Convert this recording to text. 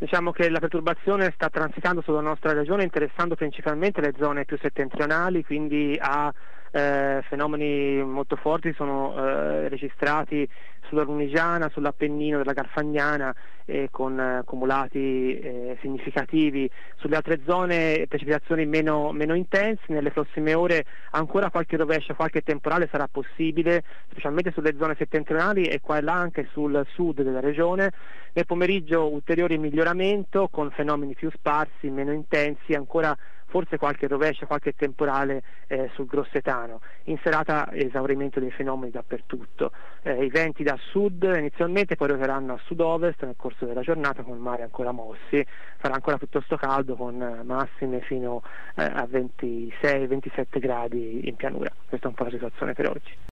Diciamo che la perturbazione sta transitando sulla nostra regione, interessando principalmente le zone più settentrionali, quindi fenomeni molto forti sono registrati sulla Lunigiana, sull'Appennino della Garfagnana, con accumulati significativi. Sulle altre zone precipitazioni meno intense. Nelle prossime ore ancora qualche rovescio, qualche temporale sarà possibile, specialmente sulle zone settentrionali e qua e là anche sul sud della regione. Nel pomeriggio ulteriore miglioramento con fenomeni più sparsi, meno intensi, ancora forse qualche rovescio, qualche temporale sul Grossetano. In serata esaurimento dei fenomeni dappertutto. I venti da sud inizialmente, poi roteranno a sud-ovest nel corso della giornata con il mare ancora mossi. Farà ancora piuttosto caldo con massime fino a 26-27 gradi in pianura. Questa è un po' la situazione per oggi.